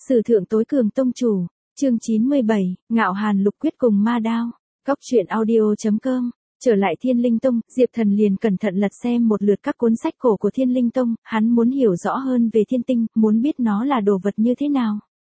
Sử thượng tối cường tông chủ, chương 97, Ngạo Hàn Lục Quyết cùng Ma Đao. Góc truyện audio.com. Trở lại Thiên Linh Tông, Diệp Thần liền cẩn thận lật xem một lượt các cuốn sách cổ của Thiên Linh Tông, hắn muốn hiểu rõ hơn về thiên tinh, muốn biết nó là đồ vật như thế nào.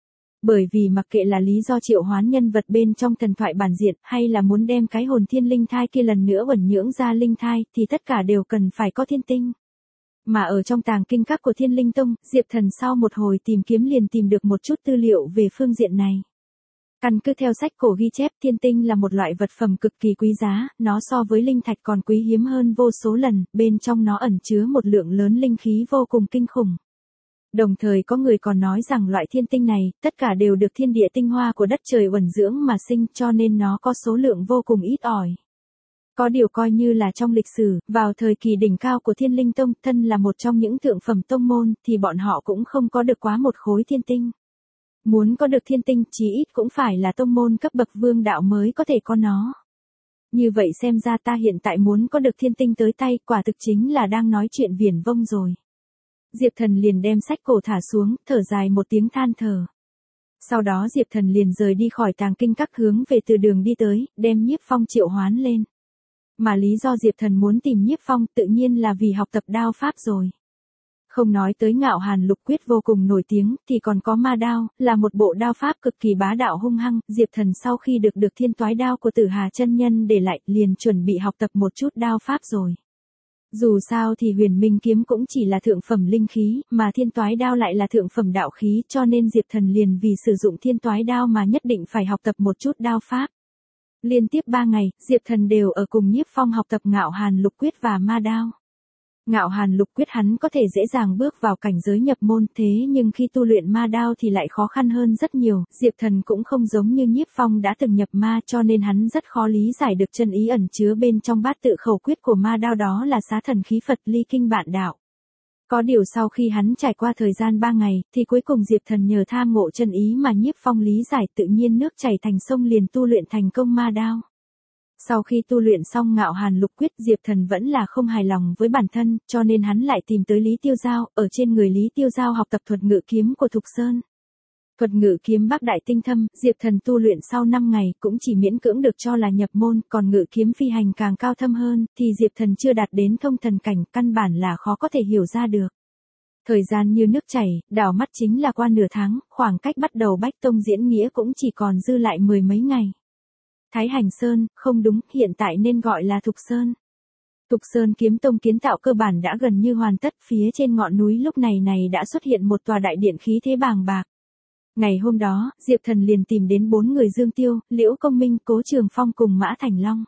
Bởi vì mặc kệ là lý do triệu hoán nhân vật bên trong thần thoại bản diện, hay là muốn đem cái hồn thiên linh thai kia lần nữa uẩn nhưỡng ra linh thai, thì tất cả đều cần phải có thiên tinh. Mà ở trong tàng kinh các của Thiên Linh Tông, Diệp Thần sau một hồi tìm kiếm liền tìm được một chút tư liệu về phương diện này. Căn cứ theo sách cổ ghi chép, thiên tinh là một loại vật phẩm cực kỳ quý giá, nó so với linh thạch còn quý hiếm hơn vô số lần, bên trong nó ẩn chứa một lượng lớn linh khí vô cùng kinh khủng. Đồng thời có người còn nói rằng loại thiên tinh này, tất cả đều được thiên địa tinh hoa của đất trời uẩn dưỡng mà sinh, cho nên nó có số lượng vô cùng ít ỏi. Có điều coi như là trong lịch sử, vào thời kỳ đỉnh cao của Thiên Linh Tông, thân là một trong những thượng phẩm tông môn, thì bọn họ cũng không có được quá một khối thiên tinh. Muốn có được thiên tinh, chí ít cũng phải là tông môn cấp bậc vương đạo mới có thể có nó. Như vậy xem ra ta hiện tại muốn có được thiên tinh tới tay, quả thực chính là đang nói chuyện viển vông rồi. Diệp Thần liền đem sách cổ thả xuống, thở dài một tiếng than thở. Sau đó Diệp Thần liền rời đi khỏi tàng kinh các, hướng về từ đường đi tới, đem Nhiếp Phong triệu hoán lên. Mà lý do Diệp Thần muốn tìm Nhiếp Phong tự nhiên là vì học tập đao pháp rồi. Không nói tới Ngạo Hàn Lục Quyết vô cùng nổi tiếng, thì còn có Ma Đao, là một bộ đao pháp cực kỳ bá đạo hung hăng. Diệp Thần sau khi được Thiên Toái Đao của Tử Hà chân nhân để lại, liền chuẩn bị học tập một chút đao pháp rồi. Dù sao thì Huyền Minh kiếm cũng chỉ là thượng phẩm linh khí, mà Thiên Toái Đao lại là thượng phẩm đạo khí, cho nên Diệp Thần liền vì sử dụng Thiên Toái Đao mà nhất định phải học tập một chút đao pháp. Liên tiếp 3 ngày, Diệp Thần đều ở cùng Nhiếp Phong học tập Ngạo Hàn Lục Quyết và Ma Đao. Ngạo Hàn Lục Quyết hắn có thể dễ dàng bước vào cảnh giới nhập môn, thế nhưng khi tu luyện Ma Đao thì lại khó khăn hơn rất nhiều. Diệp Thần cũng không giống như Nhiếp Phong đã từng nhập ma, cho nên hắn rất khó lý giải được chân ý ẩn chứa bên trong bát tự khẩu quyết của Ma Đao, đó là xá thần khí Phật ly kinh bạn đạo. Có điều sau khi hắn trải qua thời gian 3 ngày, thì cuối cùng Diệp Thần nhờ tham ngộ chân ý mà Nhiếp Phong lý giải, tự nhiên nước chảy thành sông, liền tu luyện thành công Ma Đao. Sau khi tu luyện xong Ngạo Hàn Lục Quyết, Diệp Thần vẫn là không hài lòng với bản thân, cho nên hắn lại tìm tới Lý Tiêu Giao, ở trên người Lý Tiêu Giao học tập thuật ngự kiếm của Thục Sơn. Thuật ngự kiếm bác đại tinh thâm, Diệp Thần tu luyện sau 5 ngày cũng chỉ miễn cưỡng được cho là nhập môn, còn ngự kiếm phi hành càng cao thâm hơn, thì Diệp Thần chưa đạt đến thông thần cảnh, căn bản là khó có thể hiểu ra được. Thời gian như nước chảy, đảo mắt chính là qua nửa tháng, khoảng cách bắt đầu Bách Tông diễn nghĩa cũng chỉ còn dư lại 10 mấy ngày. Thái Hành Sơn, không đúng, hiện tại nên gọi là Thục Sơn. Thục Sơn kiếm tông kiến tạo cơ bản đã gần như hoàn tất, phía trên ngọn núi lúc này đã xuất hiện một tòa đại điện khí thế bàng bạc. Ngày hôm đó, Diệp Thần liền tìm đến 4 người Dương Tiêu, Liễu Công Minh, Cố Trường Phong cùng Mã Thành Long.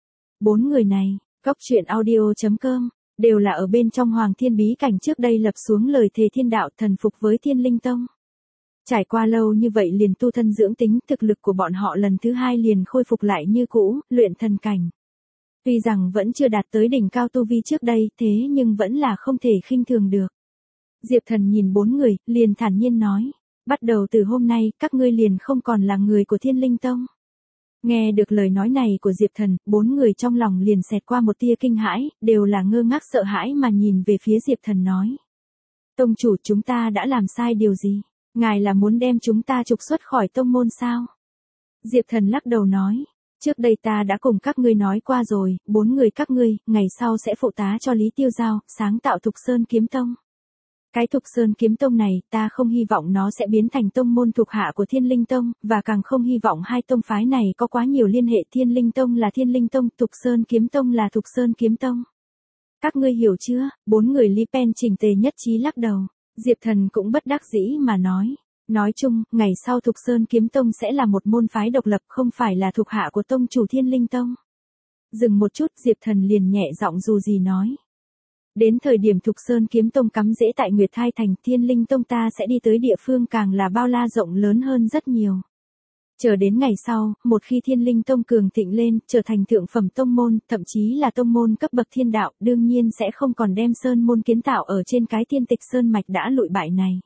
4 người này, góc truyện audio.com, đều là ở bên trong Hoàng Thiên Bí Cảnh trước đây lập xuống lời thề thiên đạo, thần phục với Thiên Linh Tông. Trải qua lâu như vậy liền tu thân dưỡng tính, thực lực của bọn họ lần thứ 2 liền khôi phục lại như cũ, luyện thần cảnh. Tuy rằng vẫn chưa đạt tới đỉnh cao tu vi trước đây, thế nhưng vẫn là không thể khinh thường được. Diệp Thần nhìn 4 người, liền thản nhiên nói, bắt đầu từ hôm nay, các ngươi liền không còn là người của Thiên Linh Tông. Nghe được lời nói này của Diệp Thần, 4 người trong lòng liền xẹt qua một tia kinh hãi, đều là ngơ ngác sợ hãi mà nhìn về phía Diệp Thần nói. Tông chủ, chúng ta đã làm sai điều gì? Ngài là muốn đem chúng ta trục xuất khỏi tông môn sao? Diệp Thần lắc đầu nói, trước đây ta đã cùng các ngươi nói qua rồi, 4 người các ngươi, ngày sau sẽ phụ tá cho Lý Tiêu Giao, sáng tạo Thục Sơn Kiếm Tông. Cái Thục Sơn Kiếm Tông này, ta không hy vọng nó sẽ biến thành tông môn thuộc hạ của Thiên Linh Tông, và càng không hy vọng hai tông phái này có quá nhiều liên hệ. Thiên Linh Tông là Thiên Linh Tông, Thục Sơn Kiếm Tông là Thục Sơn Kiếm Tông. Các ngươi hiểu chưa? 4 người Lý Pen chỉnh tề nhất trí lắc đầu. Diệp Thần cũng bất đắc dĩ mà nói chung, ngày sau Thục Sơn Kiếm Tông sẽ là một môn phái độc lập, không phải là thuộc hạ của tông chủ Thiên Linh Tông. Dừng một chút, Diệp Thần liền nhẹ giọng dù gì nói. Đến thời điểm Thục Sơn Kiếm Tông cắm rễ tại Nguyệt Thai Thành, Thiên Linh Tông ta sẽ đi tới địa phương càng là bao la rộng lớn hơn rất nhiều. Chờ đến ngày sau, một khi Thiên Linh Tông cường thịnh lên, trở thành thượng phẩm tông môn, thậm chí là tông môn cấp bậc thiên đạo, đương nhiên sẽ không còn đem sơn môn kiến tạo ở trên cái Thiên Tịch Sơn mạch đã lụi bại này.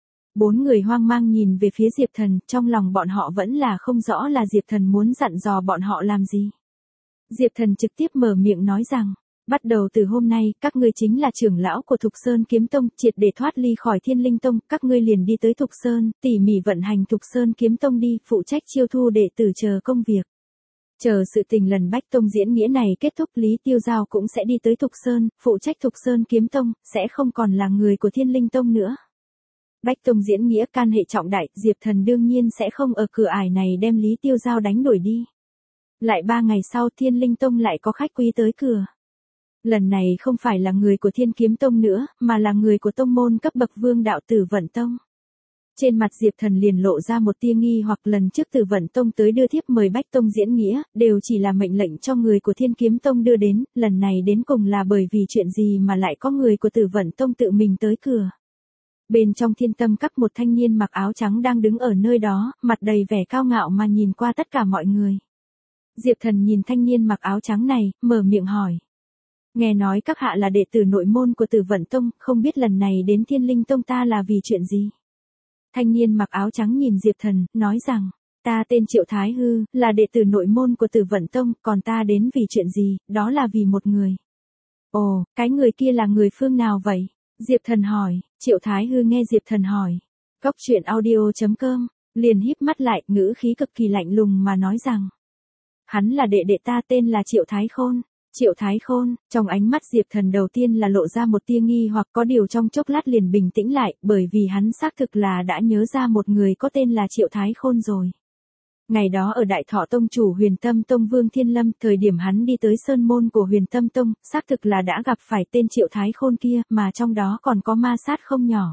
4 người hoang mang nhìn về phía Diệp Thần, trong lòng bọn họ vẫn là không rõ là Diệp Thần muốn dặn dò bọn họ làm gì. Diệp Thần trực tiếp mở miệng nói rằng, Bắt đầu từ hôm nay, các ngươi chính là trưởng lão của Thục Sơn Kiếm Tông, triệt để thoát ly khỏi Thiên Linh Tông, các ngươi liền đi tới Thục Sơn, tỉ mỉ vận hành Thục Sơn Kiếm Tông đi, phụ trách chiêu thu đệ tử chờ công việc. Chờ sự tình lần Bách Tông diễn nghĩa này kết thúc, Lý Tiêu Giao cũng sẽ đi tới Thục Sơn, phụ trách Thục Sơn Kiếm Tông, sẽ không còn là người của Thiên Linh Tông nữa. Bách Tông diễn nghĩa can hệ trọng đại, Diệp Thần đương nhiên sẽ không ở cửa ải này đem Lý Tiêu Giao đánh đuổi đi. Lại 3 ngày sau Thiên Linh Tông lại có khách quý tới cửa. Lần này không phải là người của Thiên Kiếm Tông nữa, mà là người của tông môn cấp bậc vương đạo Tử Vận Tông. Trên mặt Diệp Thần liền lộ ra một tia nghi hoặc, lần trước Tử Vận Tông tới đưa thiếp mời Bách Tông diễn nghĩa, đều chỉ là mệnh lệnh cho người của Thiên Kiếm Tông đưa đến, lần này đến cùng là bởi vì chuyện gì mà lại có người của Tử Vận Tông tự mình tới cửa. Bên trong Thiên Tâm Các một thanh niên mặc áo trắng đang đứng ở nơi đó, mặt đầy vẻ cao ngạo mà nhìn qua tất cả mọi người. Diệp Thần nhìn thanh niên mặc áo trắng này, mở miệng hỏi. Nghe nói các hạ là đệ tử nội môn của Tử Vận Tông, không biết lần này đến Thiên Linh Tông ta là vì chuyện gì? Thanh niên mặc áo trắng nhìn Diệp Thần, nói rằng, ta tên Triệu Thái Hư, là đệ tử nội môn của Tử Vận Tông, còn ta đến vì chuyện gì, đó là vì một người. Ồ, cái người kia là người phương nào vậy? Diệp Thần hỏi. Triệu Thái Hư nghe Diệp Thần hỏi. Cóc truyện audio.com, liền híp mắt lại, ngữ khí cực kỳ lạnh lùng mà nói rằng. Hắn là đệ đệ ta, tên là Triệu Thái Khôn. Triệu Thái Khôn, trong ánh mắt Diệp Thần đầu tiên là lộ ra một tia nghi hoặc, có điều trong chốc lát liền bình tĩnh lại, bởi vì hắn xác thực là đã nhớ ra một người có tên là Triệu Thái Khôn rồi. Ngày đó ở Đại Thọ Tông chủ Huyền Tâm Tông Vương Thiên Lâm, thời điểm hắn đi tới sơn môn của Huyền Tâm Tông, xác thực là đã gặp phải tên Triệu Thái Khôn kia, mà trong đó còn có ma sát không nhỏ.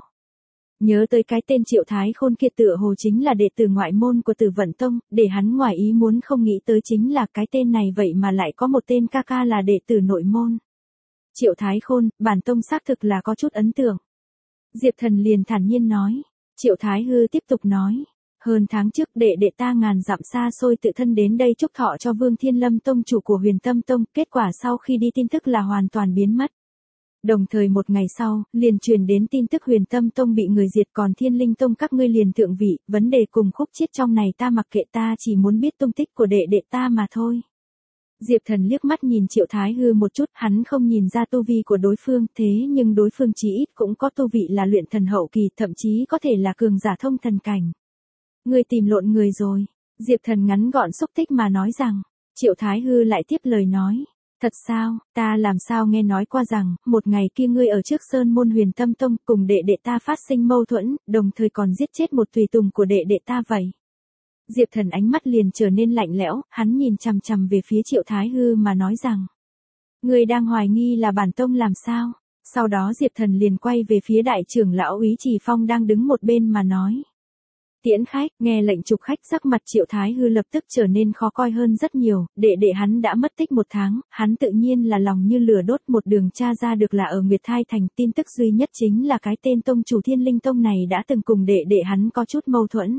Nhớ tới cái tên Triệu Thái Khôn kia tựa hồ chính là đệ tử ngoại môn của Tử Vận Tông, để hắn ngoài ý muốn không nghĩ tới chính là cái tên này vậy mà lại có một tên ca ca là đệ tử nội môn. Triệu Thái Khôn, bản tông xác thực là có chút ấn tượng. Diệp Thần liền thản nhiên nói. Triệu Thái Hư tiếp tục nói. Hơn tháng trước đệ đệ ta ngàn dặm xa xôi tự thân đến đây chúc thọ cho Vương Thiên Lâm Tông chủ của Huyền Tâm Tông, kết quả sau khi đi tin tức là hoàn toàn biến mất. Đồng thời một ngày sau, liền truyền đến tin tức Huyền Tâm Tông bị người diệt, còn Thiên Linh Tông các ngươi liền thượng vị, vấn đề cùng khúc chiết trong này ta mặc kệ, ta chỉ muốn biết tung tích của đệ đệ ta mà thôi. Diệp Thần liếc mắt nhìn Triệu Thái Hư một chút, hắn không nhìn ra tu vi của đối phương, thế nhưng đối phương chí ít cũng có tu vị là luyện thần hậu kỳ, thậm chí có thể là cường giả thông thần cảnh. Ngươi tìm lộn người rồi. Diệp Thần ngắn gọn xúc tích mà nói rằng. Triệu Thái Hư lại tiếp lời nói. Thật sao, ta làm sao nghe nói qua rằng, một ngày kia ngươi ở trước sơn môn Huyền Tâm Tông, cùng đệ đệ ta phát sinh mâu thuẫn, đồng thời còn giết chết một tùy tùng của đệ đệ ta vậy. Diệp Thần ánh mắt liền trở nên lạnh lẽo, hắn nhìn chằm chằm về phía Triệu Thái Hư mà nói rằng. Ngươi đang hoài nghi là bản tông làm sao? Sau đó Diệp Thần liền quay về phía đại trưởng lão Úy Trì Phong đang đứng một bên mà nói. Tiễn khách, nghe lệnh trục khách, sắc mặt Triệu Thái Hư lập tức trở nên khó coi hơn rất nhiều, đệ đệ hắn đã mất tích 1 tháng, hắn tự nhiên là lòng như lửa đốt, một đường tra ra được là ở Nguyệt Thai Thành, tin tức duy nhất chính là cái tên tông chủ Thiên Linh Tông này đã từng cùng đệ đệ hắn có chút mâu thuẫn.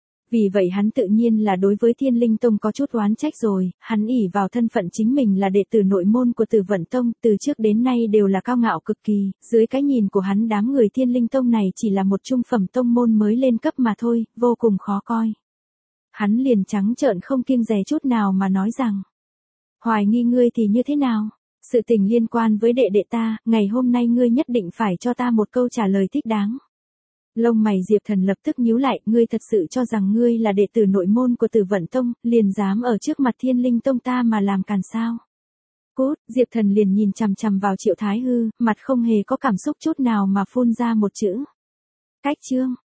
Vì vậy hắn tự nhiên là đối với Thiên Linh Tông có chút oán trách rồi, hắn ỷ vào thân phận chính mình là đệ tử nội môn của Tử Vận Tông, từ trước đến nay đều là cao ngạo cực kỳ, dưới cái nhìn của hắn đám người Thiên Linh Tông này chỉ là một trung phẩm tông môn mới lên cấp mà thôi, vô cùng khó coi. Hắn liền trắng trợn không kiêng dè chút nào mà nói rằng, hoài nghi ngươi thì như thế nào? Sự tình liên quan với đệ đệ ta, ngày hôm nay ngươi nhất định phải cho ta một câu trả lời thích đáng. Lông mày Diệp Thần lập tức nhíu lại, ngươi thật sự cho rằng ngươi là đệ tử nội môn của Tử Vận Tông, liền dám ở trước mặt Thiên Linh Tông ta mà làm càn sao? Cút, Diệp Thần liền nhìn chằm chằm vào Triệu Thái Hư, mặt không hề có cảm xúc chút nào mà phun ra một chữ. Cách chương.